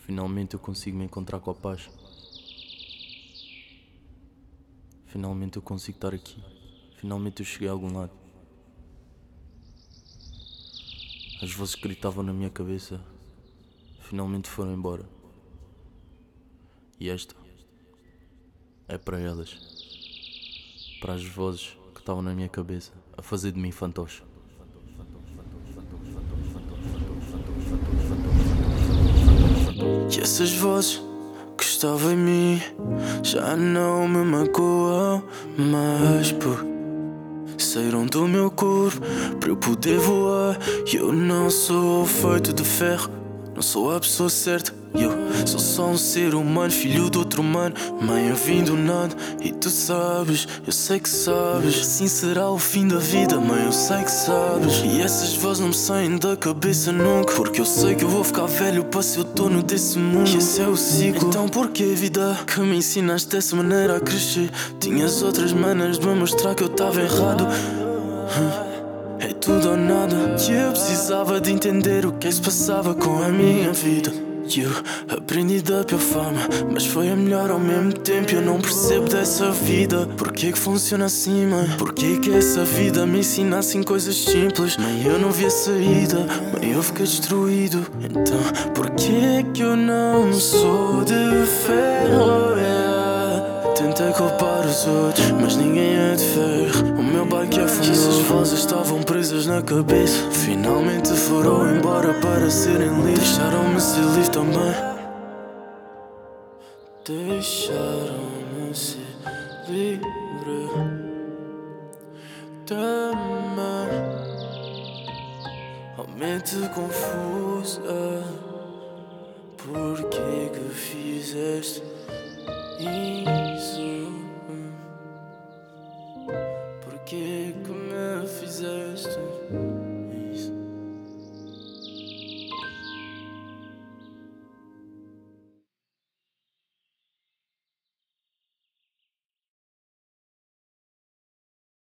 Finalmente eu consigo me encontrar com a paz. Finalmente eu consigo estar aqui. Finalmente eu cheguei a algum lado. As vozes que gritavam na minha cabeça finalmente foram embora. E esta é para elas. Para as vozes que estavam na minha cabeça a fazer de mim fantoche. E essas vozes que estavam em mim já não me magoam mais, saíram do meu corpo para eu poder voar. E eu não sou feito de ferro, não sou a pessoa certa. Eu sou só um ser humano, filho de outro humano. Mãe, eu vim do nada e tu sabes, eu sei que sabes. Assim será o fim da vida, mãe, eu sei que sabes. E essas vozes não me saem da cabeça nunca, porque eu sei que eu vou ficar velho para ser o dono desse mundo. E esse é o ciclo. Então porquê, vida, que me ensinaste dessa maneira a crescer? Tinhas outras maneiras de me mostrar que eu estava errado. É tudo ou nada. E eu precisava de entender o que se passava com a minha vida. E eu aprendi da pior forma, mas foi a melhor ao mesmo tempo. Eu não percebo dessa vida. Porquê que funciona assim, mãe? Porquê que essa vida me ensina assim coisas simples? Mãe, eu não vi a saída, mãe, eu fiquei destruído. Então, porquê que eu não sou de ferro? Tentei culpar os outros, mas ninguém é de ferro. O meu barco afundou. Essas vozes estavam presas na cabeça. Finalmente foram embora para serem livres. Deixaram-me ser livre também. Deixaram-me ser livre também. Mente confusa. Porquê que fizeste isso? Porquê que me fizeste?